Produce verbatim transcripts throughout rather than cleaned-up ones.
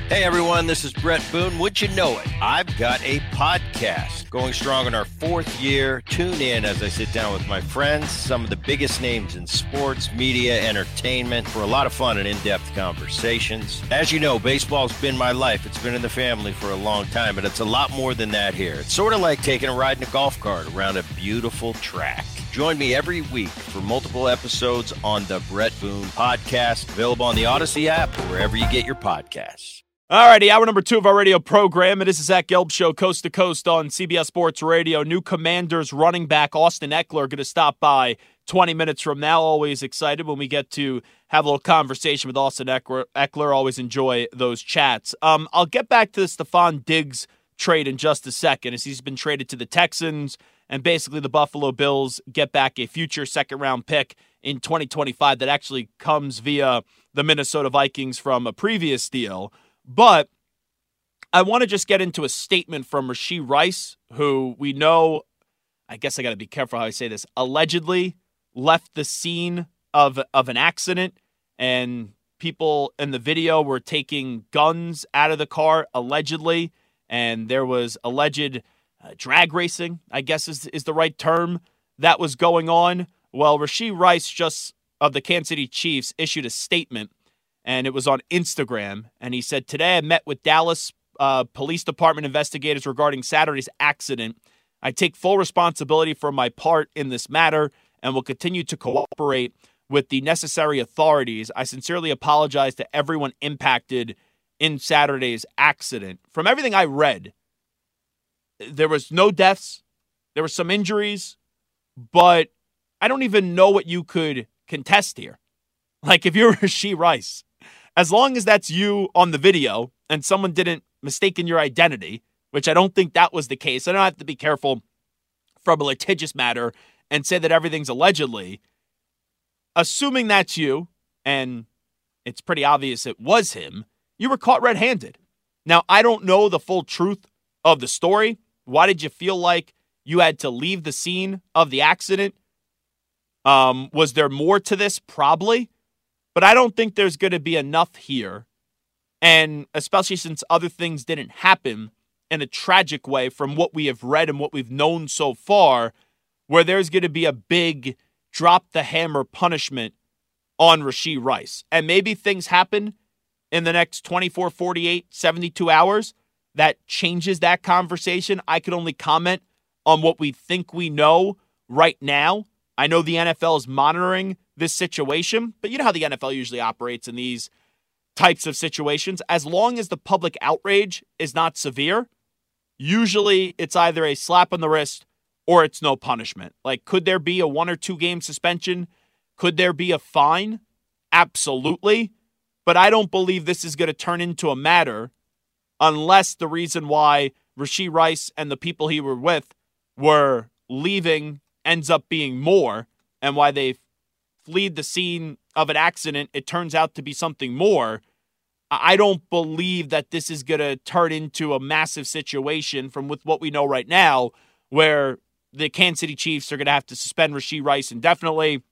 Hey everyone, this is Brett Boone. Would you know it? I've got a podcast going strong in our fourth year. Tune in as I sit down with my friends, some of the biggest names in sports, media, entertainment, for a lot of fun and in-depth conversations. As you know, baseball's been my life. It's been in the family for a long time, but it's a lot more than that here. It's sort of like taking a ride in a golf cart around a beautiful track. Join me every week for multiple episodes on the Brett Boone Podcast, available on the Odyssey app or wherever you get your podcasts. All righty, hour number two of our radio program. It is the Zach Gelb Show, coast to coast on C B S Sports Radio. New Commanders running back Austin Ekeler going to stop by twenty minutes from now. Always excited when we get to have a little conversation with Austin Ekeler. Ekeler. Always enjoy those chats. Um, I'll get back to the Stephon Diggs trade in just a second, as he's been traded to the Texans, and basically the Buffalo Bills get back a future second-round pick in twenty twenty-five that actually comes via the Minnesota Vikings from a previous deal. But I want to just get into a statement from Rashee Rice, who we know, I guess I got to be careful how I say this, allegedly left the scene of, of an accident, and people in the video were taking guns out of the car, allegedly, and there was alleged uh, drag racing, I guess is, is the right term, that was going on. Well, Rashee Rice, just of the Kansas City Chiefs, issued a statement, and it was on Instagram, and he said, "Today I met with Dallas uh, Police Department investigators regarding Saturday's accident. I take full responsibility for my part in this matter and will continue to cooperate with the necessary authorities. I sincerely apologize to everyone impacted in Saturday's accident." From everything I read, there was no deaths, there were some injuries, but I don't even know what you could contest here. Like, if you're Rashee Rice, as long as that's you on the video and someone didn't mistake your identity, which I don't think that was the case. I don't have to be careful from a litigious matter and say that everything's allegedly. Assuming that's you, and it's pretty obvious it was him, you were caught red-handed. Now, I don't know the full truth of the story. Why did you feel like you had to leave the scene of the accident? Um, was there more to this? Probably. But I don't think there's going to be enough here, and especially since other things didn't happen in a tragic way from what we have read and what we've known so far, where there's going to be a big drop-the-hammer punishment on Rashee Rice. And maybe things happen in the next twenty-four, forty-eight, seventy-two hours that changes that conversation. I can only comment on what we think we know right now. I know the N F L is monitoring this situation, but you know how the N F L usually operates in these types of situations. As long as the public outrage is not severe, usually it's either a slap on the wrist or it's no punishment. Like, could there be a one or two game suspension? Could there be a fine? Absolutely. But I don't believe this is going to turn into a matter unless the reason why Rashee Rice and the people he were with were leaving ends up being more, and why they fled the scene of an accident, it turns out to be something more. I don't believe that this is going to turn into a massive situation from with what we know right now, where the Kansas City Chiefs are going to have to suspend Rashee Rice indefinitely,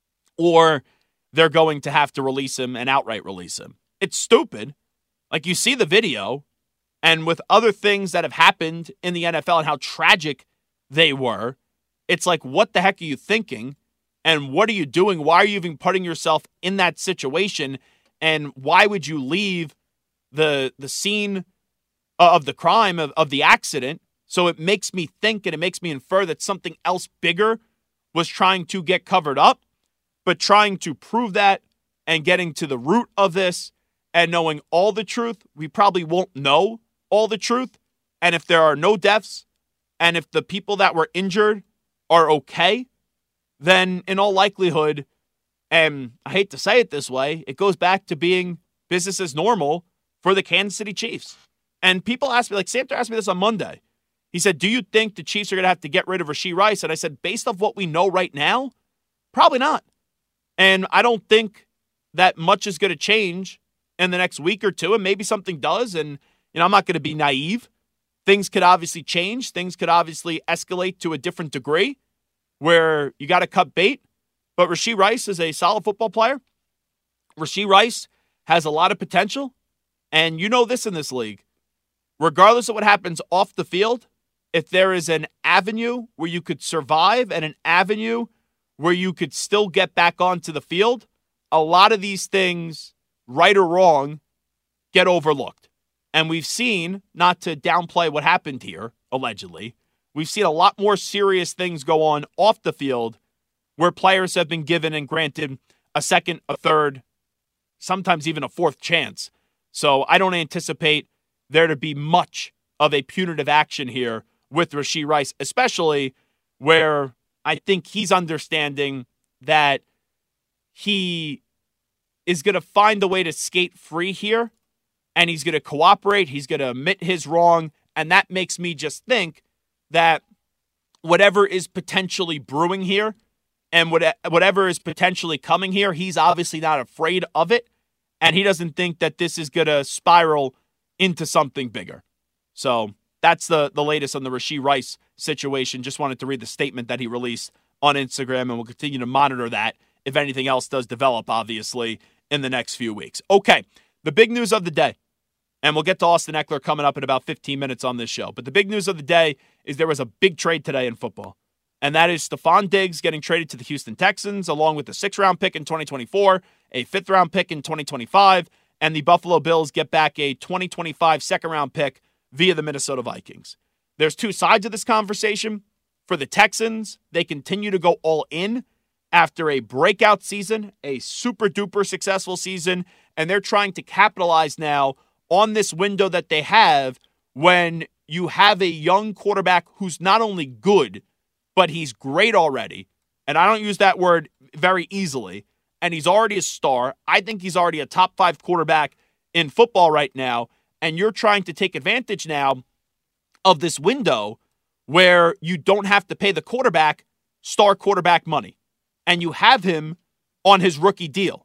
or they're going to have to release him and outright release him. It's stupid. Like, you see the video, and with other things that have happened in the N F L and how tragic they were, it's like, what the heck are you thinking? And what are you doing? Why are you even putting yourself in that situation? And why would you leave the the scene of the crime, of, of the accident? So it makes me think, and it makes me infer that something else bigger was trying to get covered up, but trying to prove that and getting to the root of this and knowing all the truth. We probably won't know all the truth. And if there are no deaths, and if the people that were injured are okay, then in all likelihood, and I hate to say it this way, it goes back to being business as normal for the Kansas City Chiefs. And people ask me, like Samter asked me this on Monday. He said, do you think the Chiefs are going to have to get rid of Rashee Rice? And I said, based off what we know right now, probably not. And I don't think that much is going to change in the next week or two, and maybe something does. And, you know, I'm not going to be naive. Things could obviously change. Things could obviously escalate to a different degree where you got to cut bait. But Rashee Rice is a solid football player. Rashee Rice has a lot of potential. And you know this in this league. Regardless of what happens off the field, if there is an avenue where you could survive and an avenue where you could still get back onto the field, a lot of these things, right or wrong, get overlooked. And we've seen, not to downplay what happened here, allegedly, we've seen a lot more serious things go on off the field where players have been given and granted a second, a third, sometimes even a fourth chance. So I don't anticipate there to be much of a punitive action here with Rashee Rice, especially where I think he's understanding that he is going to find a way to skate free here, and he's going to cooperate, he's going to admit his wrong, and that makes me just think that whatever is potentially brewing here and whatever is potentially coming here, he's obviously not afraid of it, and he doesn't think that this is going to spiral into something bigger. So that's the, the latest on the Rashee Rice situation. Just wanted to read the statement that he released on Instagram, and we'll continue to monitor that if anything else does develop, obviously, in the next few weeks. Okay, the big news of the day, and we'll get to Austin Ekeler coming up in about fifteen minutes on this show, but the big news of the day is there was a big trade today in football, and that is Stefon Diggs getting traded to the Houston Texans, along with a sixth-round pick in twenty twenty-four, a fifth-round pick in twenty twenty-five, and the Buffalo Bills get back a twenty twenty-five second-round pick via the Minnesota Vikings. There's two sides of this conversation. For the Texans, they continue to go all in after a breakout season, a super-duper successful season, and they're trying to capitalize now on this window that they have when you have a young quarterback who's not only good, but he's great already. And I don't use that word very easily. And he's already a star. I think he's already a top five quarterback in football right now. And you're trying to take advantage now of this window where you don't have to pay the quarterback star quarterback money. And you have him on his rookie deal.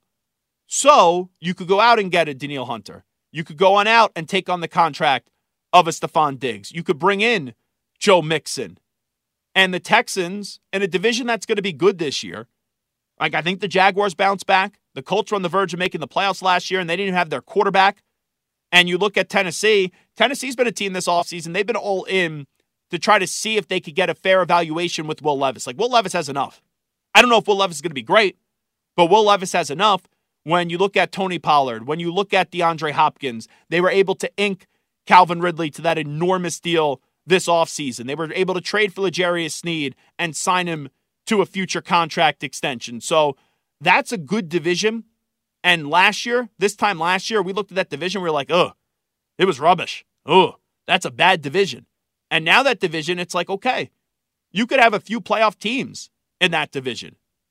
So you could go out and get a Danielle Hunter. You could go on out and take on the contract of a Stefon Diggs. You could bring in Joe Mixon. And the Texans, in a division that's going to be good this year, like I think the Jaguars bounce back. The Colts were on the verge of making the playoffs last year, and they didn't even have their quarterback. And you look at Tennessee. Tennessee's been a team this offseason. They've been all in to try to see if they could get a fair evaluation with Will Levis. Like, Will Levis has enough. I don't know if Will Levis is going to be great, but Will Levis has enough. When you look at Tony Pollard, when you look at DeAndre Hopkins, they were able to ink Calvin Ridley to that enormous deal this offseason. They were able to trade for L'Jarius Sneed and sign him to a future contract extension. So that's a good division. And last year, this time last year, we looked at that division, we were like, ugh, it was rubbish. Ugh, that's a bad division. And now that division, it's like, okay, you could have a few playoff teams in that division.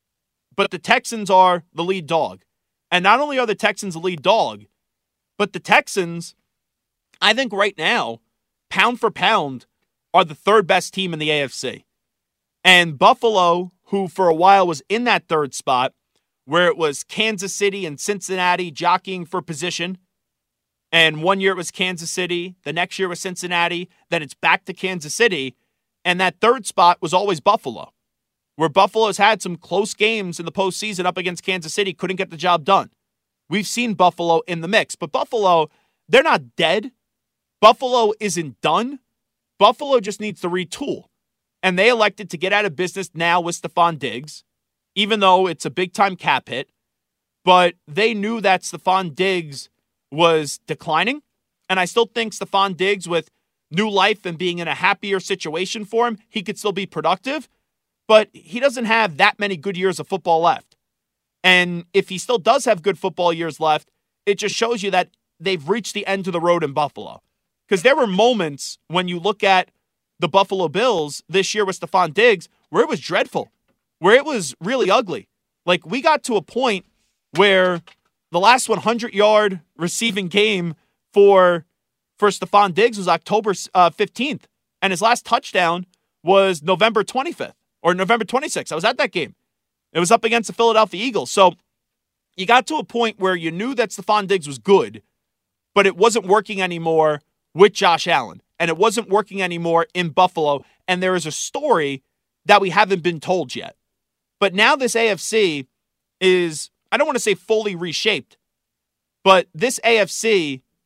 But the Texans are the lead dog. And not only are the Texans the lead dog, but the Texans, I think right now, pound for pound, are the third best team in the A F C. And Buffalo, who for a while was in that third spot, where it was Kansas City and Cincinnati jockeying for position, and one year it was Kansas City, the next year was Cincinnati, then it's back to Kansas City, and that third spot was always Buffalo, where Buffalo's had some close games in the postseason up against Kansas City, couldn't get the job done. We've seen Buffalo in the mix, but Buffalo, they're not dead. Buffalo isn't done. Buffalo just needs to retool. And they elected to get out of business now with Stefon Diggs, even though it's a big-time cap hit. But they knew that Stefon Diggs was declining. And I still think Stefon Diggs, with new life and being in a happier situation for him, he could still be productive. But he doesn't have that many good years of football left. And if he still does have good football years left, it just shows you that they've reached the end of the road in Buffalo. Because there were moments when you look at the Buffalo Bills this year with Stefon Diggs where it was dreadful, where it was really ugly. Like, we got to a point where the last hundred-yard receiving game for, for Stefon Diggs was October uh, fifteenth, and his last touchdown was November twenty-fifth. Or November twenty-sixth. I was at that game. It was up against the Philadelphia Eagles. So you got to a point where you knew that Stefon Diggs was good, but it wasn't working anymore with Josh Allen. And it wasn't working anymore in Buffalo. And there is a story that we haven't been told yet. But now this A F C is, I don't want to say fully reshaped, but this A F C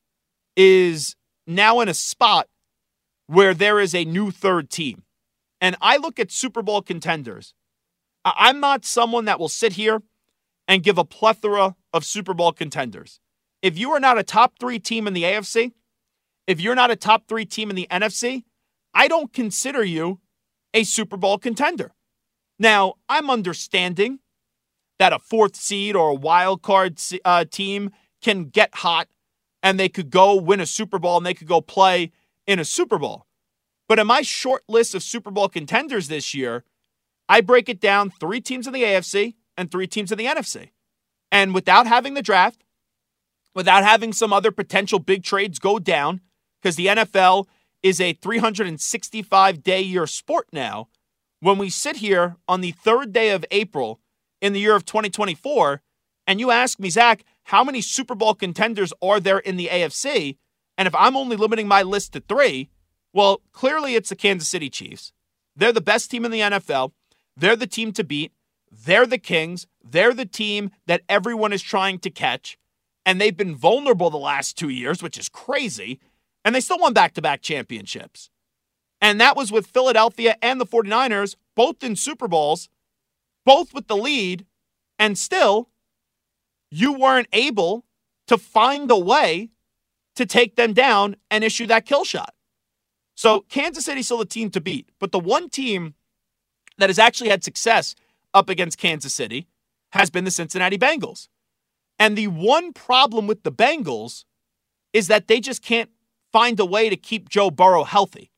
is now in a spot where there is a new third team. And I look at Super Bowl contenders. I'm not someone that will sit here and give a plethora of Super Bowl contenders. If you are not a top three team in the A F C, if you're not a top three team in the N F C, I don't consider you a Super Bowl contender. Now, I'm understanding that a fourth seed or a wild card uh, team can get hot and they could go win a Super Bowl and they could go play in a Super Bowl. But in my short list of Super Bowl contenders this year, I break it down three teams in the A F C and three teams in the N F C. And without having the draft, without having some other potential big trades go down, because the N F L is a three hundred sixty-five day year sport now, when we sit here on the third day of April in the year of twenty twenty-four, and you ask me, Zach, how many Super Bowl contenders are there in the A F C? And if I'm only limiting my list to three, well, clearly it's the Kansas City Chiefs. They're the best team in the N F L. They're the team to beat. They're the Kings. They're the team that everyone is trying to catch. And they've been vulnerable the last two years, which is crazy. And they still won back-to-back championships. And that was with Philadelphia and the 49ers, both in Super Bowls, both with the lead, and still, you weren't able to find a way to take them down and issue that kill shot. So Kansas City's still a team to beat. But the one team that has actually had success up against Kansas City has been the Cincinnati Bengals. And the one problem with the Bengals is that they just can't find a way to keep Joe Burrow healthy.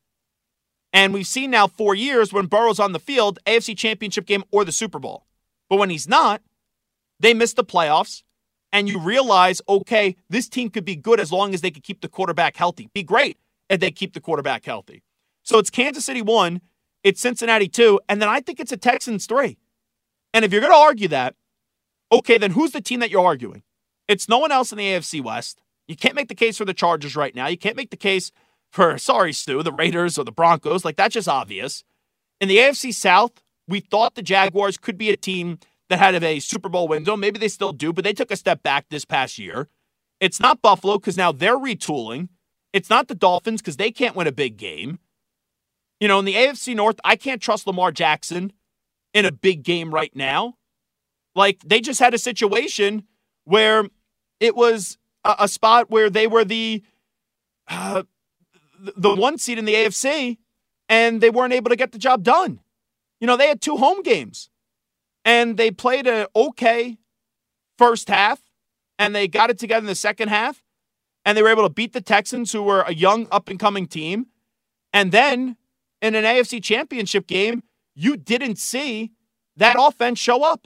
And we've seen now four years when Burrow's on the field, A F C Championship game or the Super Bowl. But when he's not, they miss the playoffs. And you realize, okay, this team could be good as long as they could keep the quarterback healthy. Be great if they keep the quarterback healthy. So it's Kansas City one, it's Cincinnati two, and then I think it's a Texans three. And if you're going to argue that, okay, then who's the team that you're arguing? It's no one else in the A F C West. You can't make the case for the Chargers right now. You can't make the case for, sorry, Stu, the Raiders or the Broncos. Like, that's just obvious. In the A F C South, we thought the Jaguars could be a team that had a Super Bowl window. Maybe they still do, but they took a step back this past year. It's not Buffalo because now they're retooling. It's not the Dolphins because they can't win a big game. You know, in the A F C North, I can't trust Lamar Jackson in a big game right now. Like, they just had a situation where it was a, a spot where they were the uh, the one seed in the A F C, and they weren't able to get the job done. You know, they had two home games, and they played an okay first half, and they got it together in the second half, and they were able to beat the Texans, who were a young, up-and-coming team. And then, in an A F C Championship game, you didn't see that offense show up.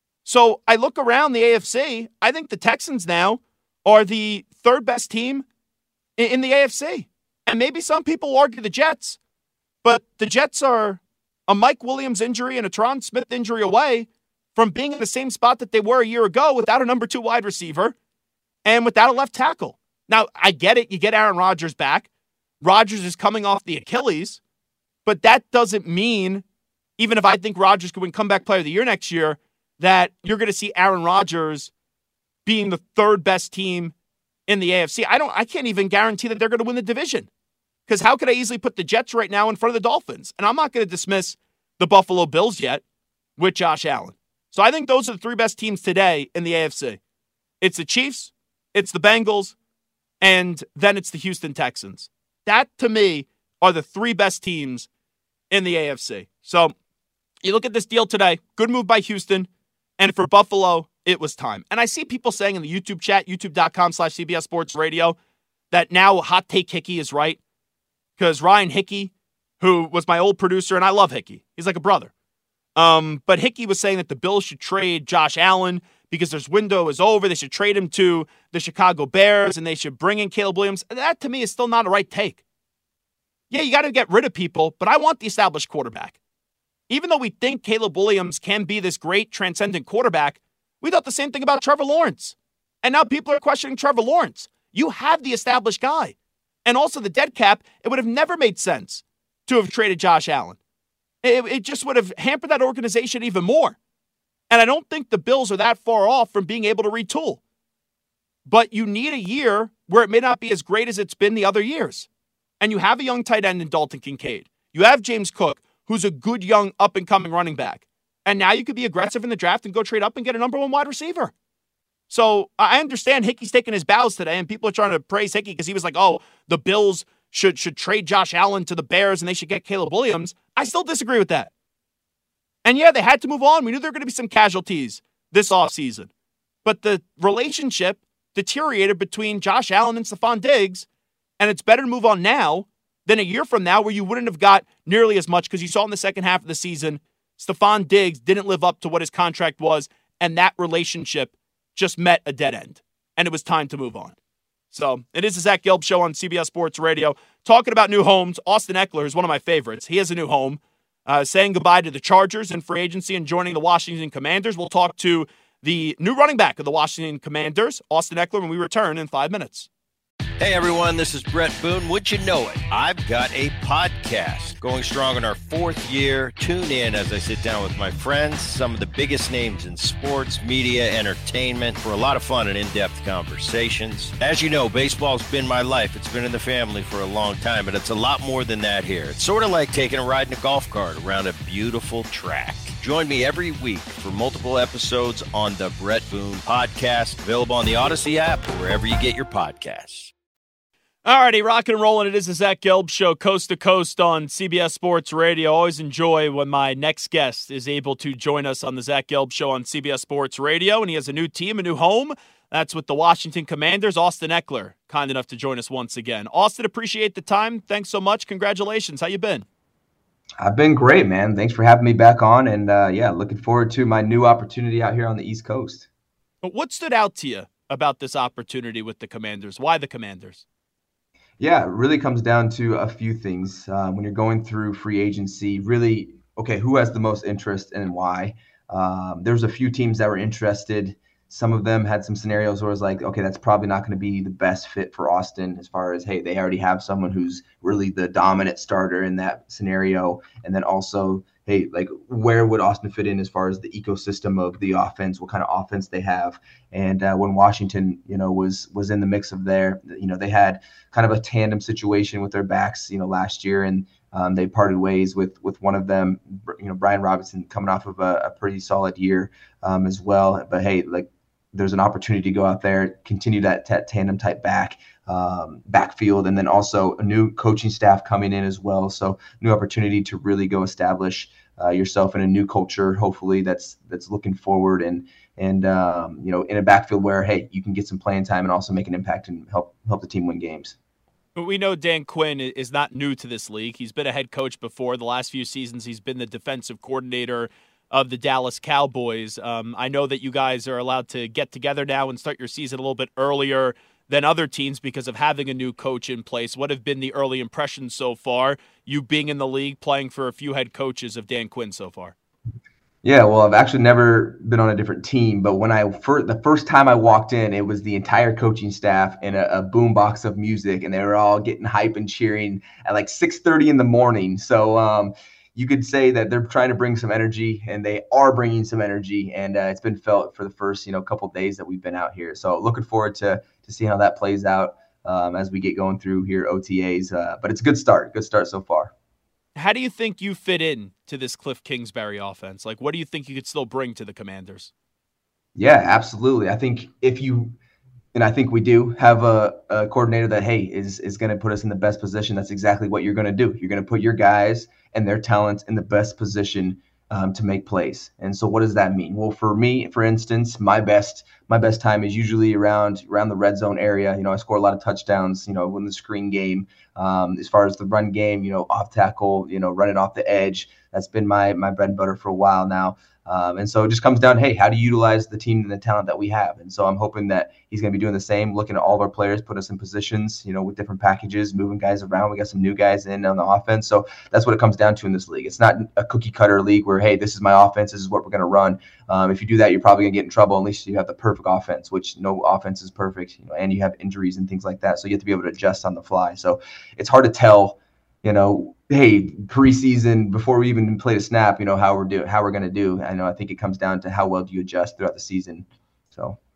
So I look around the A F C, I think the Texans now are the third best team in, in the A F C. And maybe some people argue the Jets, but the Jets are a Mike Williams injury and a Teron Smith injury away from being in the same spot that they were a year ago without a number two wide receiver and without a left tackle. Now, I get it. You get Aaron Rodgers back. Rodgers is coming off the Achilles, but that doesn't mean, even if I think Rodgers could win comeback player of the year next year, that you're going to see Aaron Rodgers being the third best team in the A F C. I don't. I can't even guarantee that they're going to win the division, because how could I easily put the Jets right now in front of the Dolphins? And I'm not going to dismiss the Buffalo Bills yet with Josh Allen. So I think those are the three best teams today in the A F C. It's the Chiefs, it's the Bengals, and then it's the Houston Texans. That, to me, are the three best teams in the A F C. So you look at this deal today, good move by Houston, and for Buffalo, it was time. And I see people saying in the YouTube chat, youtube.com slash CBS Sports Radio, that now Hot Take Hickey is right, because Ryan Hickey, who was my old producer, and I love Hickey. He's like a brother. Um, but Hickey was saying that the Bills should trade Josh Allen because their window is over. They should trade him to the Chicago Bears, and they should bring in Caleb Williams. That, to me, is still not a right take. Yeah, you got to get rid of people, but I want the established quarterback. Even though we think Caleb Williams can be this great transcendent quarterback, we thought the same thing about Trevor Lawrence. And now people are questioning Trevor Lawrence. You have the established guy. And also the dead cap, it would have never made sense to have traded Josh Allen. It, it just would have hampered that organization even more. And I don't think the Bills are that far off from being able to retool. But you need a year where it may not be as great as it's been the other years. And you have a young tight end in Dalton Kincaid. You have James Cook, who's a good young up-and-coming running back. And now you could be aggressive in the draft and go trade up and get a number one wide receiver. So I understand Hickey's taking his bows today, and people are trying to praise Hickey because he was like, oh, the Bills should should trade Josh Allen to the Bears and they should get Caleb Williams. I still disagree with that. And yeah, they had to move on. We knew there were going to be some casualties this offseason. But the relationship deteriorated between Josh Allen and Stephon Diggs, and it's better to move on now than a year from now where you wouldn't have got nearly as much because you saw in the second half of the season, Stephon Diggs didn't live up to what his contract was, and that relationship just met a dead end, and it was time to move on. So it is the Zach Gelb Show on C B S Sports Radio. Talking about new homes, Austin Ekeler is one of my favorites. He has a new home, uh, saying goodbye to the Chargers in free agency and joining the Washington Commanders. We'll talk to the new running back of the Washington Commanders, Austin Ekeler, when we return in five minutes. Hey everyone, this is Brett Boone. Would you know it? I've got a podcast going strong in our fourth year. Tune in as I sit down with my friends, some of the biggest names in sports, media, entertainment, for a lot of fun and in-depth conversations. As you know, baseball's been my life. It's been in the family for a long time, but it's a lot more than that here. It's sort of like taking a ride in a golf cart around a beautiful track. Join me every week for multiple episodes on the Brett Boone Podcast, available on the Odyssey app or wherever you get your podcasts. Alrighty, rocking and rolling. It is the Zach Gelb Show, coast to coast on C B S Sports Radio. Always enjoy when my next guest is able to join us on the Zach Gelb Show on C B S Sports Radio, and he has a new team, a new home. That's with the Washington Commanders. Austin Ekeler, kind enough to join us once again. Austin, appreciate the time. Thanks so much. Congratulations. How you been? I've been great, man. Thanks for having me back on, and uh, yeah, looking forward to my new opportunity out here on the East Coast. But what stood out to you about this opportunity with the Commanders? Why the Commanders? Yeah, it really comes down to a few things. Uh, when you're going through free agency, really, okay, who has the most interest and why? Um, there's a few teams that were interested. Some of them had some scenarios where it was like, okay, that's probably not going to be the best fit for Austin as far as, hey, they already have someone who's really the dominant starter in that scenario. And then also, hey, like where would Austin fit in as far as the ecosystem of the offense, what kind of offense they have. And uh, when Washington, you know, was was in the mix of there, you know, they had kind of a tandem situation with their backs, you know, last year, and um, they parted ways with with one of them, you know, Brian Robinson coming off of a, a pretty solid year um, as well. But hey, like there's an opportunity to go out there, continue that t- tandem type back. Um, backfield, and then also a new coaching staff coming in as well. So new opportunity to really go establish uh, yourself in a new culture, hopefully that's that's looking forward and and um, you know, in a backfield where, hey, you can get some playing time and also make an impact and help help the team win games. But we know Dan Quinn is not new to this league. He's been a head coach before. The last few seasons, he's been the defensive coordinator of the Dallas Cowboys. Um, I know that you guys are allowed to get together now and start your season a little bit earlier than other teams because of having a new coach in place. What have been the early impressions so far, you being in the league, playing for a few head coaches of Dan Quinn so far? Yeah, well, I've actually never been on a different team, but when I first, the first time I walked in, it was the entire coaching staff and a, a boombox of music, and they were all getting hype and cheering at like six thirty in the morning. So um, you could say that they're trying to bring some energy, and they are bringing some energy, and uh, it's been felt for the first, you know, couple of days that we've been out here. So looking forward to to see how that plays out um, as we get going through here O T As. Uh, but it's a good start, good start so far. How do you think you fit in to this Cliff Kingsbury offense? Like, what do you think you could still bring to the Commanders? Yeah, absolutely. I think if you, and I think we do have a, a coordinator that, hey, is is going to put us in the best position. That's exactly what you're going to do. You're going to put your guys and their talents in the best position um, to make plays. And so what does that mean? Well, for me, for instance, my best my best time is usually around around the red zone area. You know, I score a lot of touchdowns, you know, in the screen game. Um, as far as the run game, you know, off tackle, you know, running off the edge. That's been my my bread and butter for a while now. Um, and so it just comes down, hey, how do you utilize the team and the talent that we have? And so I'm hoping that he's going to be doing the same, looking at all of our players, put us in positions, you know, with different packages, moving guys around. We got some new guys in on the offense. So that's what it comes down to in this league. It's not a cookie cutter league where, hey, this is my offense, this is what we're going to run. Um, if you do that, you're probably going to get in trouble unless you have the perfect offense, which no offense is perfect, you know, and you have injuries and things like that. So you have to be able to adjust on the fly. So it's hard to tell, you know, hey, preseason, before we even played a snap, you know, how we're doing, how we're going to do. I know, I think it comes down to how well do you adjust throughout the season. So.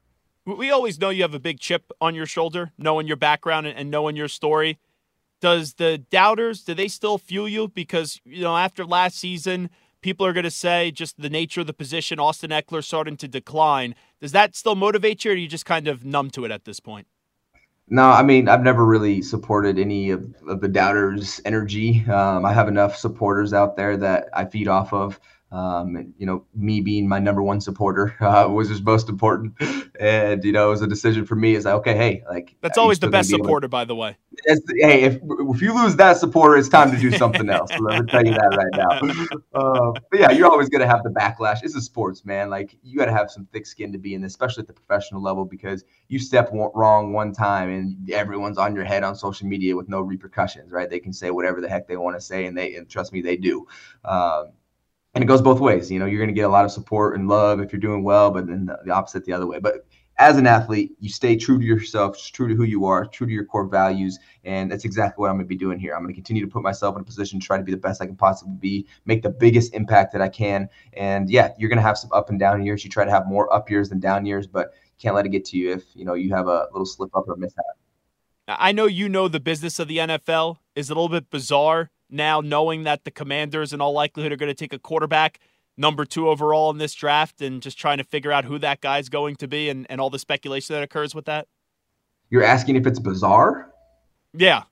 We always know you have a big chip on your shoulder, knowing your background and knowing your story. Does the doubters, do they still fuel you? Because, you know, after last season, people are going to say just the nature of the position, Austin Ekeler starting to decline. Does that still motivate you, or are you just kind of numb to it at this point? No, I mean, I've never really supported any of, of the doubters' energy. Um, I have enough supporters out there that I feed off of. Um, and, you know, me being my number one supporter uh, was just most important. And, you know, it was a decision for me. Is like, okay, hey, like that's always the best supporter, by the way. Hey, if if you lose that supporter, it's time to do something else. So let me tell you that right now. Uh, but yeah, you're always gonna have the backlash. It's a sports, man. Like you got to have some thick skin to be in this, especially at the professional level, because you step wrong one time and everyone's on your head on social media with no repercussions, right? They can say whatever the heck they want to say, and they and trust me, they do. Um, And it goes both ways. You know, you're going to get a lot of support and love if you're doing well, but then the opposite the other way. But as an athlete, you stay true to yourself, true to who you are, true to your core values. And that's exactly what I'm going to be doing here. I'm going to continue to put myself in a position to try to be the best I can possibly be, make the biggest impact that I can. And yeah, you're going to have some up and down years. You try to have more up years than down years, but you can't let it get to you if, you know, you have a little slip up or mishap. I know you know the business of the N F L is a little bit bizarre now, knowing that the Commanders in all likelihood are going to take a quarterback number two overall in this draft, and just trying to figure out who that guy's going to be, and, and all the speculation that occurs with that. You're asking if it's bizarre? Yeah.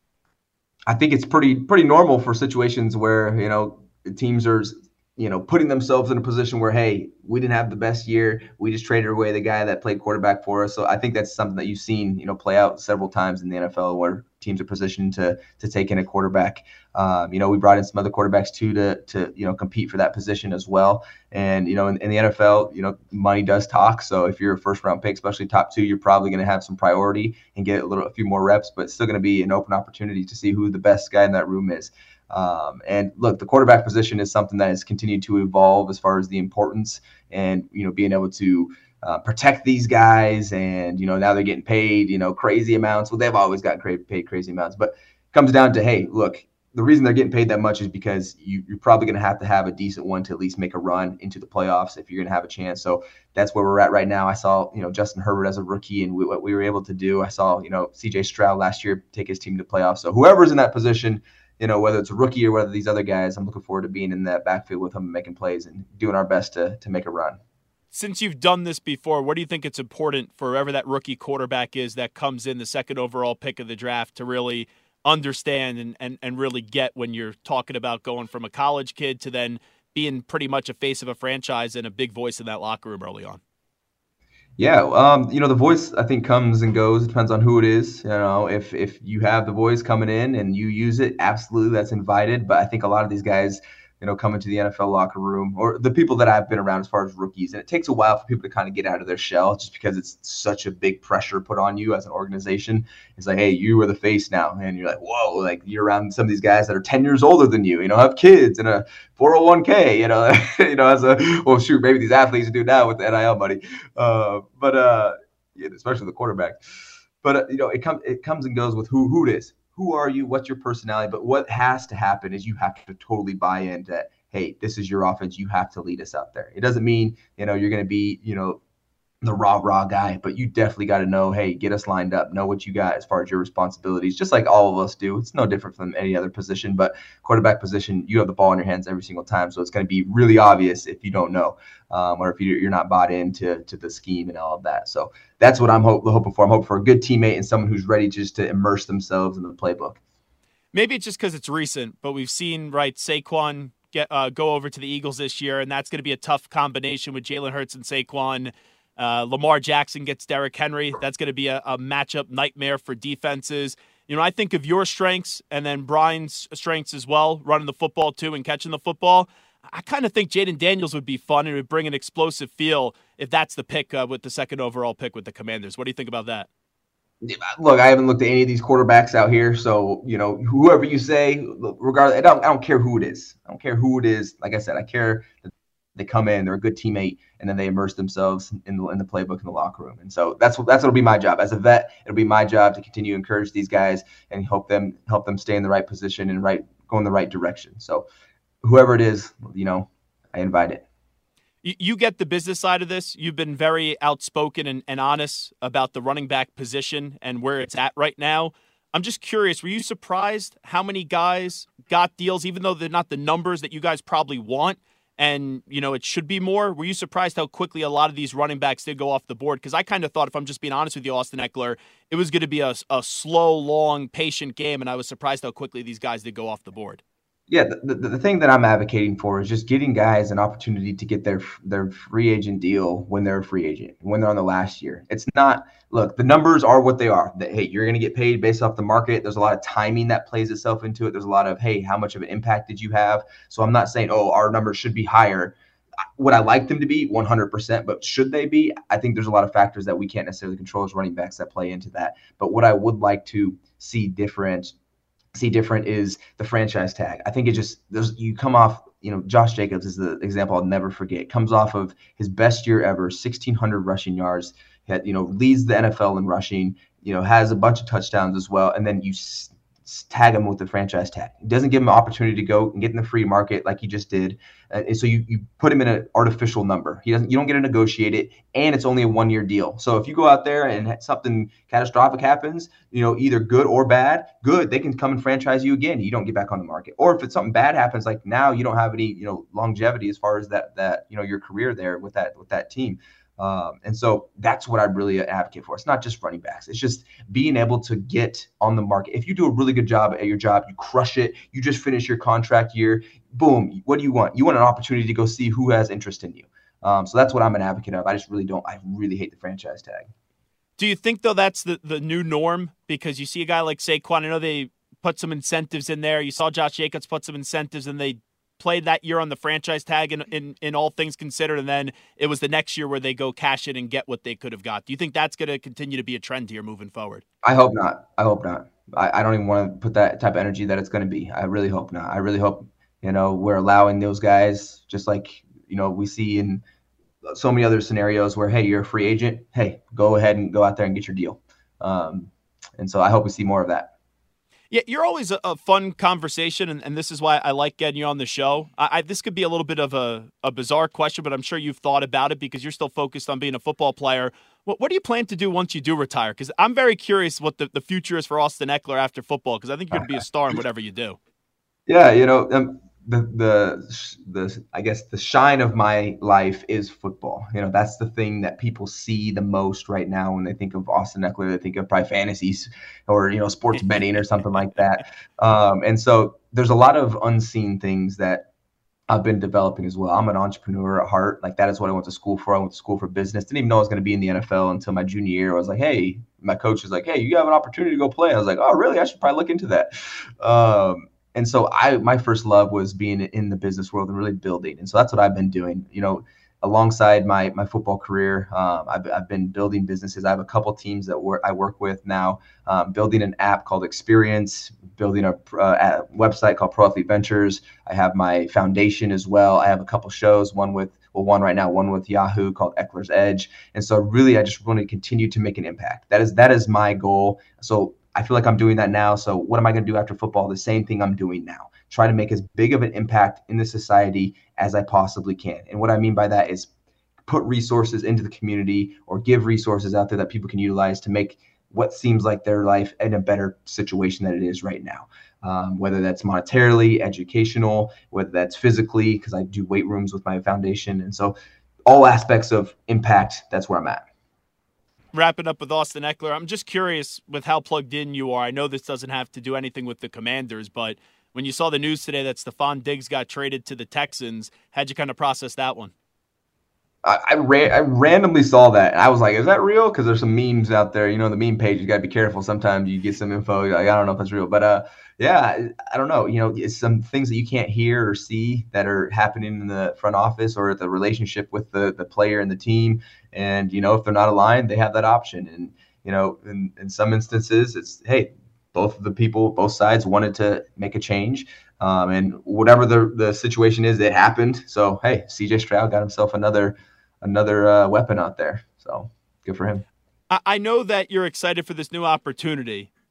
I think it's pretty pretty normal for situations where, you know, teams are, you know, putting themselves in a position where, hey, we didn't have the best year. We just traded away the guy that played quarterback for us. So I think that's something that you've seen, you know, play out several times in the N F L where teams are positioned to to take in a quarterback. Um, you know, we brought in some other quarterbacks too to to you know compete for that position as well. And you know, in, in the N F L, you know, money does talk. So if you're a first round pick, especially top two, you're probably going to have some priority and get a little a few more reps. But it's still going to be an open opportunity to see who the best guy in that room is. Um, and look, the quarterback position is something that has continued to evolve as far as the importance and, you know, being able to uh, protect these guys. And, you know, now they're getting paid, you know, crazy amounts. Well, they've always got paid crazy amounts, but it comes down to, hey, look, the reason they're getting paid that much is because you, you're probably going to have to have a decent one to at least make a run into the playoffs if you're going to have a chance. So that's where we're at right now. I saw, you know, Justin Herbert as a rookie and we, what we were able to do. I saw, you know, C J Stroud last year take his team to playoffs. So whoever's in that position, you know, whether it's a rookie or whether these other guys, I'm looking forward to being in that backfield with them and making plays and doing our best to to make a run. Since you've done this before, what do you think it's important for whoever that rookie quarterback is that comes in the second overall pick of the draft to really understand and, and, and really get when you're talking about going from a college kid to then being pretty much a face of a franchise and a big voice in that locker room early on? Yeah, um, you know, the voice, I think, comes and goes. It depends on who it is. You know, if if you have the voice coming in and you use it, absolutely, that's invited. But I think a lot of these guys, you know, come into the N F L locker room, or the people that I've been around as far as rookies, and it takes a while for people to kind of get out of their shell just because it's such a big pressure put on you as an organization. It's like, hey, you are the face now. And you're like, whoa, like you're around some of these guys that are ten years older than you, you know, have kids and a four oh one k, you know, you know, as a, well, shoot, maybe these athletes do now with the N I L money. Uh, but uh, yeah, especially the quarterback. But, uh, you know, it comes it comes and goes with who who it is. Who are you? What's your personality? But what has to happen is you have to totally buy into that. Hey, this is your offense. You have to lead us out there. It doesn't mean, you know, you're going to be, you know, the raw, raw guy, but you definitely got to know, hey, get us lined up, know what you got as far as your responsibilities, just like all of us do. It's no different from any other position, but quarterback position, you have the ball in your hands every single time. So it's going to be really obvious if you don't know, um, or if you're not bought into to the scheme and all of that. So that's what I'm hope, hoping for. I'm hoping for a good teammate and someone who's ready just to immerse themselves in the playbook. Maybe it's just because it's recent, but we've seen, right, Saquon get uh, go over to the Eagles this year, and that's going to be a tough combination with Jalen Hurts and Saquon. Uh, Lamar Jackson gets Derrick Henry. That's going to be a, a matchup nightmare for defenses. You know, I think of your strengths and then Brian's strengths as well, running the football too and catching the football. I kind of think Jaden Daniels would be fun and would bring an explosive feel if that's the pick uh, with the second overall pick with the Commanders. What do you think about that? Look, I haven't looked at any of these quarterbacks out here, so you know, whoever you say, regardless, I don't, I don't care who it is. I don't care who it is. Like I said, I care that they come in, they're a good teammate, and then they immerse themselves in the in the playbook in the locker room. And so that's what that's what'll be my job as a vet. It'll be my job to continue to encourage these guys and help them help them stay in the right position and right go in the right direction. So whoever it is, you know, I invite it. You, you get the business side of this. You've been very outspoken and, and honest about the running back position and where it's at right now. I'm just curious, were you surprised how many guys got deals, even though they're not the numbers that you guys probably want? And, you know, it should be more. Were you surprised how quickly a lot of these running backs did go off the board? Because I kind of thought, if I'm just being honest with you, Austin Ekeler, it was going to be a, a slow, long, patient game, and I was surprised how quickly these guys did go off the board. Yeah, the, the, the thing that I'm advocating for is just getting guys an opportunity to get their their free agent deal when they're a free agent, when they're on the last year. It's not, look, the numbers are what they are. That, hey, you're going to get paid based off the market. There's a lot of timing that plays itself into it. There's a lot of, hey, how much of an impact did you have? So I'm not saying, oh, our numbers should be higher. Would I like them to be? one hundred percent. But should they be? I think there's a lot of factors that we can't necessarily control as running backs that play into that. But what I would like to see different see different is the franchise tag. I think it just, there's, you come off, you know, Josh Jacobs is the example I'll never forget. Comes off of his best year ever, sixteen hundred rushing yards, had, you know, leads the N F L in rushing, you know, has a bunch of touchdowns as well. And then you s- tag him with the franchise tag. It doesn't give him an opportunity to go and get in the free market like he just did. Uh, and so you, you put him in an artificial number. He doesn't, you don't get to negotiate it, and it's only a one year deal. So if you go out there and something catastrophic happens, you know, either good or bad, good, they can come and franchise you again. You don't get back on the market. Or if it's something bad happens, like now you don't have any, you know, longevity as far as that, that, you know, your career there with that, with that team. Um, and so that's what I really advocate for. It's not just running backs. It's just being able to get on the market. If you do a really good job at your job, you crush it, you just finish your contract year, boom, what do you want? You want an opportunity to go see who has interest in you. Um, so that's what I'm an advocate of. I just really don't, I really hate the franchise tag. Do you think, though, that's the, the new norm? Because you see a guy like Saquon, I know they put some incentives in there. You saw Josh Jacobs put some incentives, and they played that year on the franchise tag in, in, in all things considered, and then it was the next year where they go cash in and get what they could have got. Do you think that's going to continue to be a trend here moving forward? I hope not. I hope not. I, I don't even want to put that type of energy that it's going to be. I really hope not. I really hope, you know, we're allowing those guys, just like, you know, we see in so many other scenarios where, hey, you're a free agent. Hey, go ahead and go out there and get your deal. Um, and so I hope we see more of that. Yeah, you're always a, a fun conversation, and, and this is why I like getting you on the show. I, I, this could be a little bit of a, a bizarre question, but I'm sure you've thought about it because you're still focused on being a football player. What, what do you plan to do once you do retire? Because I'm very curious what the, the future is for Austin Ekeler after football, because I think you're going to be a star in whatever you do. Yeah, you know, um, the the the I guess the shine of my life is football. You know, that's the thing that people see the most right now when they think of Austin Ekeler. They think of probably fantasies or, you know, sports betting or something like that. Um, and so there's a lot of unseen things that I've been developing as well. I'm an entrepreneur at heart. Like, that is what I went to school for. I went to school for business. Didn't even know I was going to be in the N F L until my junior year. I was like, hey, my coach was like, hey, you have an opportunity to go play. I was like, oh, really? I should probably look into that. Um, And so I, my first love was being in the business world and really building. And so that's what I've been doing, you know, alongside my, my football career. Um, I've, I've been building businesses. I have a couple teams that work, I work with now, um, building an app called Experience, building a, uh, a website called Pro Athlete Ventures. I have my foundation as well. I have a couple shows, one with, well, one right now, one with Yahoo called Ekeler's Edge. And so really, I just want to continue to make an impact. That is, that is my goal. So I feel like I'm doing that now. So what am I going to do after football? The same thing I'm doing now. Try to make as big of an impact in the society as I possibly can. And what I mean by that is put resources into the community or give resources out there that people can utilize to make what seems like their life in a better situation than it is right now. Um, whether that's monetarily, educational, whether that's physically, because I do weight rooms with my foundation. And so all aspects of impact, that's where I'm at. Wrapping up with Austin Ekeler, I'm just curious with how plugged in you are. I know this doesn't have to do anything with the Commanders, but when you saw the news today that Stephon Diggs got traded to the Texans, how'd you kind of process that one? I I, ra- I randomly saw that. I was like, is that real? Because there's some memes out there. You know, the meme page, you got to be careful. Sometimes you get some info. Like, I don't know if that's real. But, uh, yeah, I don't know. You know, it's some things that you can't hear or see that are happening in the front office or the relationship with the, the player and the team. And, you know, if they're not aligned, they have that option. And, you know, in, in some instances, it's, hey, both of the people, both sides wanted to make a change. Um, and whatever the, the situation is, it happened. So, hey, C J Stroud got himself another another uh, weapon out there. So good for him. I know that you're excited for this new opportunity,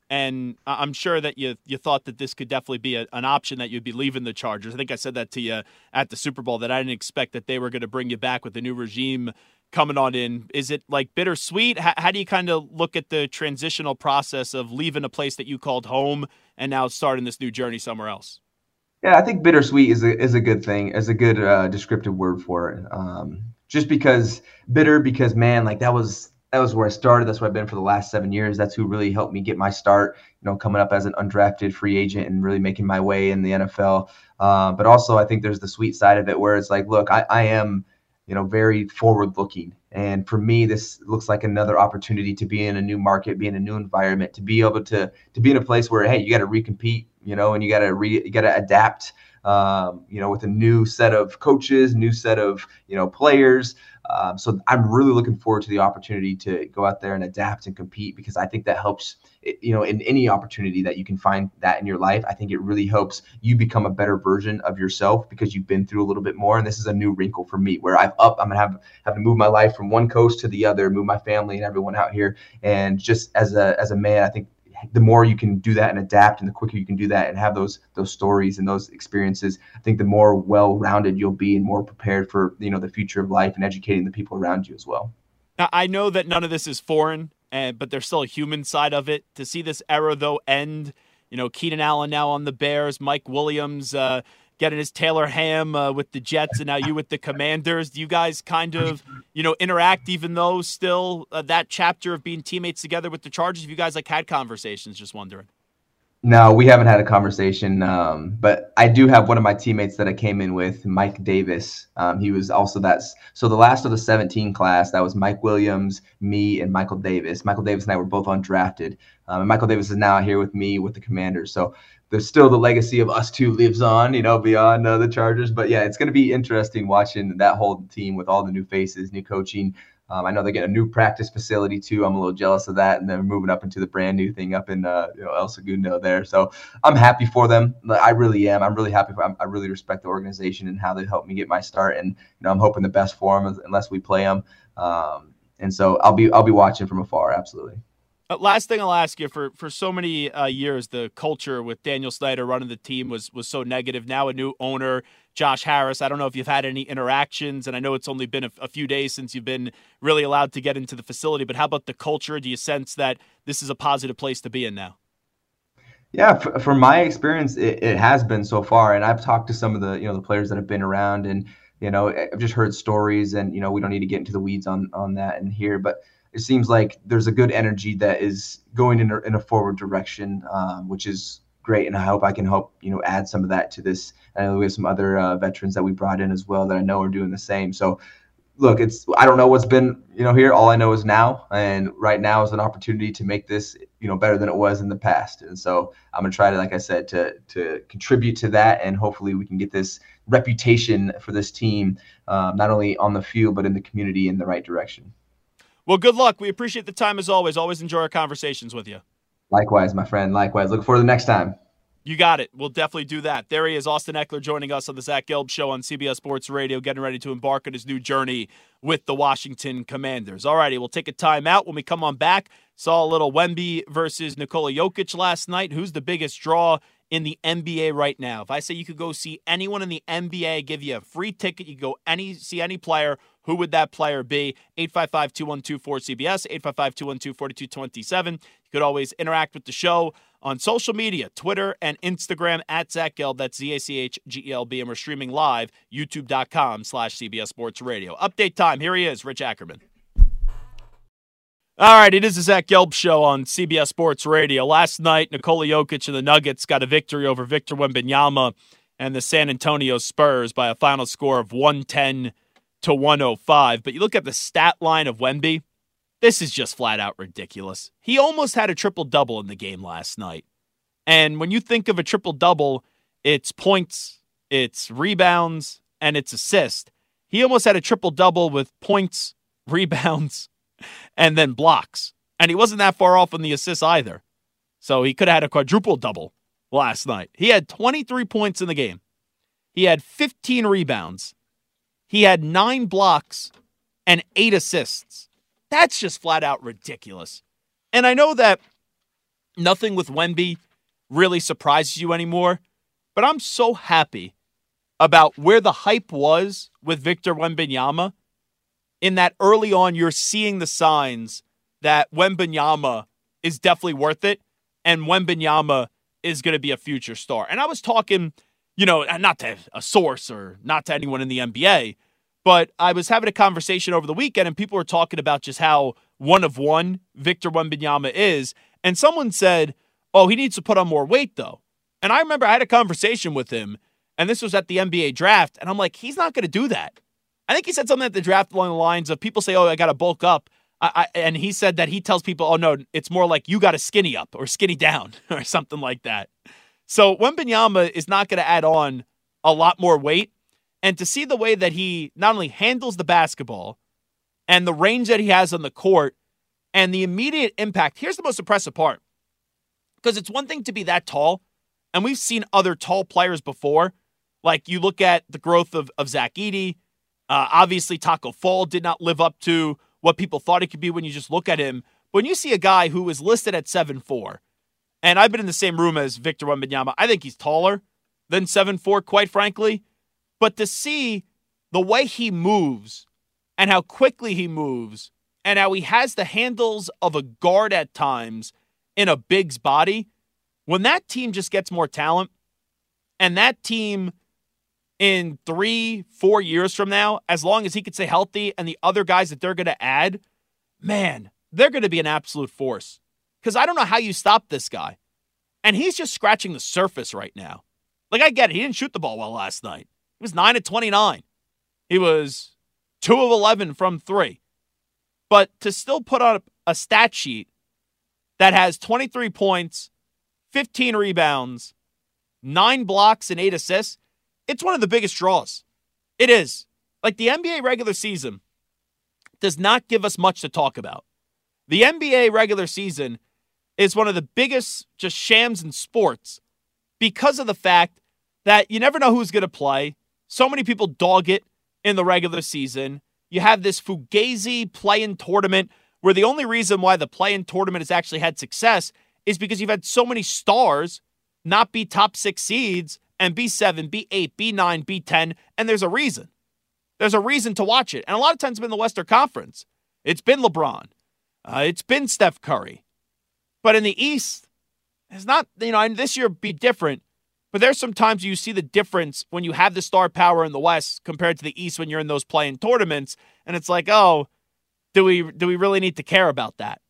And I'm sure that you you thought that this could definitely be a, an option that you'd be leaving the Chargers. I think I said that to you at the Super Bowl, that I didn't expect that they were going to bring you back with the new regime coming on in. Is it like bittersweet? How, how do you kind of look at the transitional process of leaving a place that you called home and now starting this new journey somewhere else? Yeah, I think bittersweet is a is a good thing, is a good uh, descriptive word for it. Um, just because bitter, because man, like that was that was where I started. That's where I've been for the last seven years. That's who really helped me get my start. You know, coming up as an undrafted free agent and really making my way in the N F L. Uh, but also, I think there's the sweet side of it where it's like, look, I, I am, you know, very forward looking. And for me, this looks like another opportunity to be in a new market, be in a new environment, to be able to to be in a place where, hey, you got to recompete, you know, and you got to re, you got to adapt, um, you know, with a new set of coaches, new set of, you know, players. Um, so I'm really looking forward to the opportunity to go out there and adapt and compete, because I think that helps, you know, in any opportunity that you can find that in your life. I think it really helps you become a better version of yourself because you've been through a little bit more. And this is a new wrinkle for me where I've up, I'm going to have, have to move my life from one coast to the other, move my family and everyone out here. And just as a, as a man, I think the more you can do that and adapt, and the quicker you can do that and have those those stories and those experiences, I think the more well-rounded you'll be and more prepared for, you know, the future of life and educating the people around you as well. Now, I know that none of this is foreign, uh, but there's still a human side of it. To see this era, though, end, you know, Keenan Allen now on the Bears, Mike Williams uh, getting his Taylor Ham uh, with the Jets, and now you with the Commanders. Do you guys kind of, you know, interact, even though still uh, that chapter of being teammates together with the Chargers? Have you guys, like, had conversations? Just wondering. No, we haven't had a conversation, um, but I do have one of my teammates that I came in with, Mike Davis. Um, he was also that's so the last of the seventeen class, that was Mike Williams, me, and Michael Davis. Michael Davis and I were both undrafted, um, and Michael Davis is now here with me with the Commanders. So there's still the legacy of us two lives on, you know, beyond uh, the Chargers. But yeah, it's going to be interesting watching that whole team with all the new faces, new coaching. Um, I know they get a new practice facility too. I'm a little jealous of that, and then moving up into the brand new thing up in uh, you know, El Segundo there. So I'm happy for them. I really am. I'm really happy for. I really respect the organization and how they helped me get my start, and you know I'm hoping the best for them unless we play them. Um, and so I'll be I'll be watching from afar. Absolutely. Uh, last thing I'll ask you, for for so many uh, years, the culture with Daniel Snyder running the team was was so negative. Now a new owner, Josh Harris. I don't know if you've had any interactions, and I know it's only been a, a few days since you've been really allowed to get into the facility, but how about the culture? Do you sense that this is a positive place to be in now? Yeah, f- from my experience, it, it has been so far, and I've talked to some of the you know the players that have been around, and you know I've just heard stories, and you know we don't need to get into the weeds on on that in here, but it seems like there's a good energy that is going in a, in a forward direction, um, which is great. And I hope I can help, you know, add some of that to this. I know we have some other uh, veterans that we brought in as well that I know are doing the same. So look, it's, I don't know what's been, you know, here. All I know is now, and right now is an opportunity to make this, you know, better than it was in the past. And so I'm going to try to, like I said, to, to contribute to that. And hopefully we can get this reputation for this team, um, not only on the field, but in the community in the right direction. Well, good luck. We appreciate the time as always. Always enjoy our conversations with you. Likewise, my friend. Likewise. Look forward to the next time. You got it. We'll definitely do that. There he is, Austin Ekeler, joining us on the Zach Gelb Show on C B S Sports Radio, getting ready to embark on his new journey with the Washington Commanders. All righty, we'll take a time out. When we come on back, saw a little Wemby versus Nikola Jokic last night. Who's the biggest draw in the N B A right now? If I say you could go see anyone in the N B A, give you a free ticket, you could go any see any player, who would that player be? eight five five, two one two, four C B S, eight five five, two one two, four two two seven. You could always interact with the show on social media, Twitter and Instagram at Zach Gelb. That's Z A C H G E L B. And we're streaming live, youtube.com slash CBS Sports Radio. Update time. Here he is, Rich Ackerman. All right, it is the Zach Gelb Show on C B S Sports Radio. Last night, Nikola Jokic and the Nuggets got a victory over Victor Wembanyama and the San Antonio Spurs by a final score of one ten to one oh five. But you look at the stat line of Wemby, this is just flat out ridiculous. He almost had a triple-double in the game last night. And when you think of a triple-double, it's points, it's rebounds, and it's assists. He almost had a triple-double with points, rebounds, and then blocks. And he wasn't that far off on the assists either. So he could have had a quadruple-double last night. He had twenty-three points in the game. He had fifteen rebounds. He had nine blocks and eight assists. That's just flat out ridiculous. And I know that, nothing with Wemby really surprises you anymore. But I'm so happy about where the hype was with Victor Wembanyama, in that early on you're seeing the signs that Wembanyama is definitely worth it, and Wembanyama is going to be a future star. And I was talking, you know, not to a source or not to anyone in the N B A, but I was having a conversation over the weekend, and people were talking about just how one of one Victor Wembanyama is. And someone said, oh, he needs to put on more weight, though. And I remember I had a conversation with him, and this was at the N B A draft, and I'm like, he's not going to do that. I think he said something at the draft along the lines of people say, oh, I got to bulk up. I, I, and he said that he tells people, oh, no, it's more like you got to skinny up or skinny down or something like that. So Wembanyama is not going to add on a lot more weight. And to see the way that he not only handles the basketball and the range that he has on the court and the immediate impact, here's the most impressive part. Because it's one thing to be that tall, and we've seen other tall players before. Like you look at the growth of, of Zach Edey. Uh, obviously, Taco Fall did not live up to what people thought he could be when you just look at him. When you see a guy who is listed at seven foot four, and I've been in the same room as Victor Wembanyama, I think he's taller than seven foot four, quite frankly. But to see the way he moves and how quickly he moves and how he has the handles of a guard at times in a big's body, when that team just gets more talent, and that team in three, four years from now, as long as he could stay healthy and the other guys that they're going to add, man, they're going to be an absolute force. Because I don't know how you stop this guy. And he's just scratching the surface right now. Like, I get it. He didn't shoot the ball well last night. He was nine of twenty-nine. He was two of eleven from three. But to still put on a stat sheet that has twenty-three points, fifteen rebounds, nine blocks, and eight assists, it's one of the biggest draws. It is. Like, the N B A regular season does not give us much to talk about. The N B A regular season is one of the biggest just shams in sports because of the fact that you never know who's going to play. So many people dog it in the regular season. You have this fugazi play-in tournament where the only reason why the play-in tournament has actually had success is because you've had so many stars not be top six seeds and be seven, be eight, be nine, be ten, and there's a reason. There's a reason to watch it. And a lot of times it's been the Western Conference. It's been LeBron. Uh, it's been Steph Curry. But in the East, it's not, you know, and this year be different. But there's some times you see the difference when you have the star power in the West compared to the East when you're in those play-in tournaments. And it's like, oh, do we do we really need to care about that?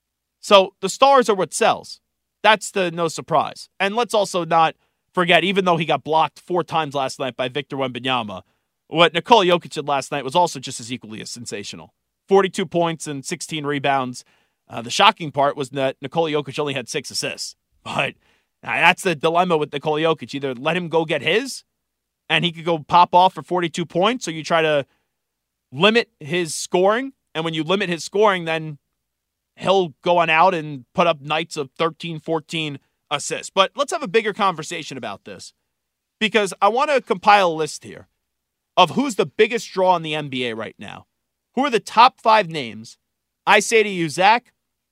So the stars are what sells. That's the no surprise. And let's also not forget, even though he got blocked four times last night by Victor Wembanyama, what Nikola Jokic did last night was also just as equally as sensational. forty-two points and sixteen rebounds. Uh, the shocking part was that Nikola Jokic only had six assists. But uh, that's the dilemma with Nikola Jokic. Either let him go get his, and he could go pop off for forty-two points, or you try to limit his scoring. And when you limit his scoring, then he'll go on out and put up nights of thirteen, fourteen assists. But let's have a bigger conversation about this, because I want to compile a list here of who's the biggest draw in the N B A right now. Who are the top five names? I say to you, Zach,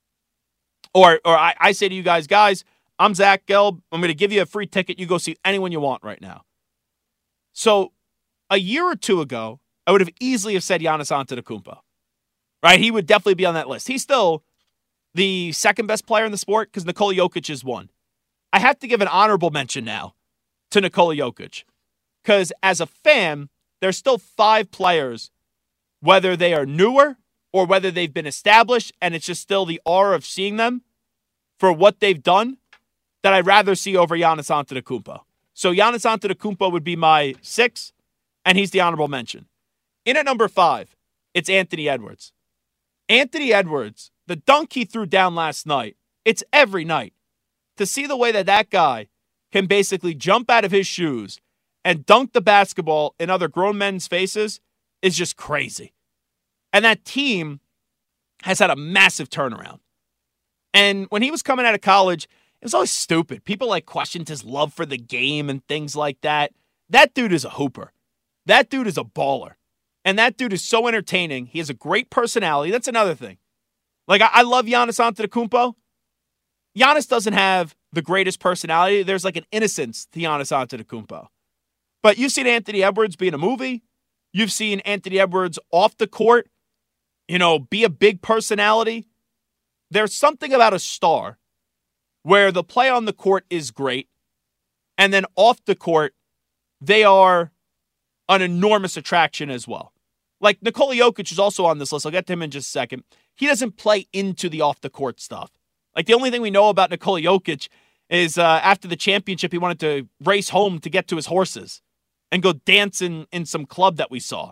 or or I, I say to you guys, guys, I'm Zach Gelb. I'm going to give you a free ticket. You go see anyone you want right now. So a year or two ago, I would have easily have said Giannis Antetokounmpo. Right? He would definitely be on that list. He's still the second best player in the sport because Nikola Jokic is one. I have to give an honorable mention now to Nikola Jokic, because as a fan, there's still five players, whether they are newer or whether they've been established, and it's just still the aura of seeing them for what they've done, that I'd rather see over Giannis Antetokounmpo. So Giannis Antetokounmpo would be my six, and he's the honorable mention. In at number five, it's Anthony Edwards. Anthony Edwards, the dunk he threw down last night, it's every night. To see the way that that guy can basically jump out of his shoes and dunk the basketball in other grown men's faces is just crazy. And that team has had a massive turnaround. And when he was coming out of college, it was always stupid. People like questioned his love for the game and things like that. That dude is a hooper. That dude is a baller. And that dude is so entertaining. He has a great personality. That's another thing. Like, I, I love Giannis Antetokounmpo. Giannis doesn't have the greatest personality. There's like an innocence to Giannis Antetokounmpo. But you've seen Anthony Edwards be in a movie. You've seen Anthony Edwards off the court, you know, be a big personality. There's something about a star where the play on the court is great, and then off the court, they are an enormous attraction as well. Like Nikola Jokic is also on this list. I'll get to him in just a second. He doesn't play into the off-the-court stuff. Like, the only thing we know about Nikola Jokic is uh, after the championship, he wanted to race home to get to his horses and go dance in, in some club that we saw.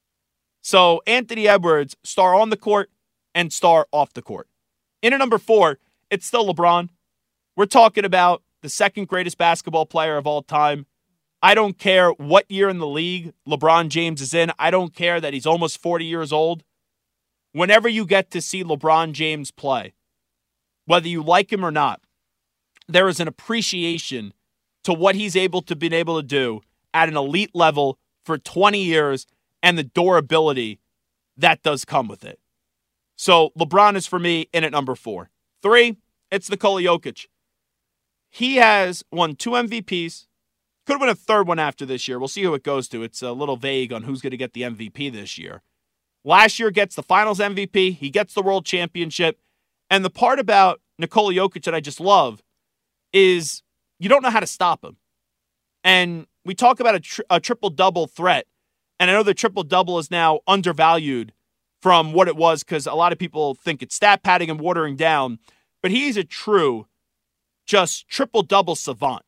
So, Anthony Edwards, star on the court and star off the court. In at number four, it's still LeBron. We're talking about the second greatest basketball player of all time. I don't care what year in the league LeBron James is in. I don't care that he's almost forty years old. Whenever you get to see LeBron James play, whether you like him or not, there is an appreciation to what he's able to been able to do at an elite level for twenty years and the durability that does come with it. So LeBron is for me in at number four. Three, it's Nikola Jokic. He has won two M V Ps. Could win a third one after this year. We'll see who it goes to. It's a little vague on who's going to get the M V P this year. Last year gets the finals M V P. He gets the world championship. And the part about Nikola Jokic that I just love is you don't know how to stop him. And we talk about a, tri- a triple-double threat. And I know the triple-double is now undervalued from what it was because a lot of people think it's stat padding and watering down. But he's a true, just triple-double savant,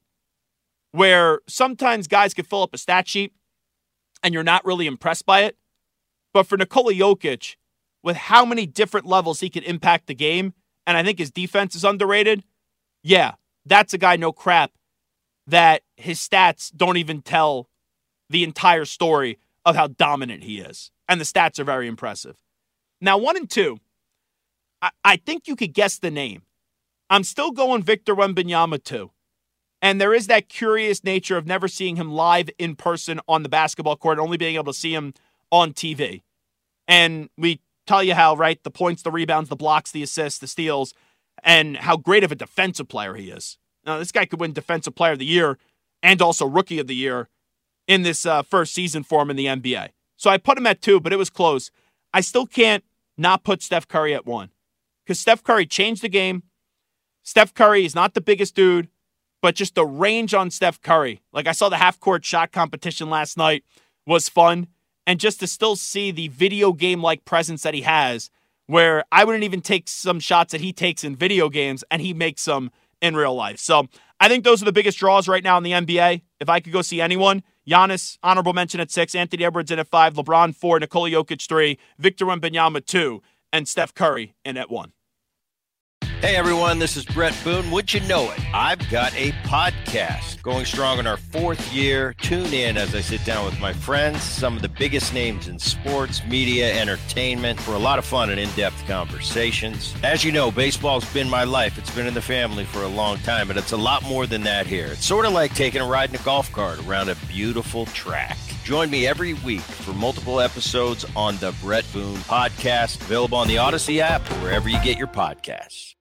where sometimes guys can fill up a stat sheet and you're not really impressed by it. But for Nikola Jokic, with how many different levels he can impact the game, and I think his defense is underrated, yeah, that's a guy, no crap, that his stats don't even tell the entire story of how dominant he is. And the stats are very impressive. Now, one and two, I, I think you could guess the name. I'm still going Victor Wembanyama too. And there is that curious nature of never seeing him live in person on the basketball court, only being able to see him on T V. And we tell you how, right, the points, the rebounds, the blocks, the assists, the steals, and how great of a defensive player he is. Now, this guy could win Defensive Player of the Year and also Rookie of the Year in this uh, first season for him in the N B A. So I put him at two, but it was close. I still can't not put Steph Curry at one because Steph Curry changed the game. Steph Curry is not the biggest dude, but just the range on Steph Curry. Like, I saw the half-court shot competition last night was fun. And just to still see the video game-like presence that he has, where I wouldn't even take some shots that he takes in video games, and he makes them in real life. So I think those are the biggest draws right now in the N B A. If I could go see anyone, Giannis, honorable mention at six, Anthony Edwards in at five, LeBron four, Nikola Jokic three, Victor Wembanyama two, and Steph Curry in at one. Hey everyone, this is Brett Boone. Would you know it? I've got a podcast going strong in our fourth year. Tune in as I sit down with my friends, some of the biggest names in sports, media, entertainment, for a lot of fun and in-depth conversations. As you know, baseball's been my life. It's been in the family for a long time, but it's a lot more than that here. It's sort of like taking a ride in a golf cart around a beautiful track. Join me every week for multiple episodes on the Brett Boone Podcast, available on the Odyssey app or wherever you get your podcasts.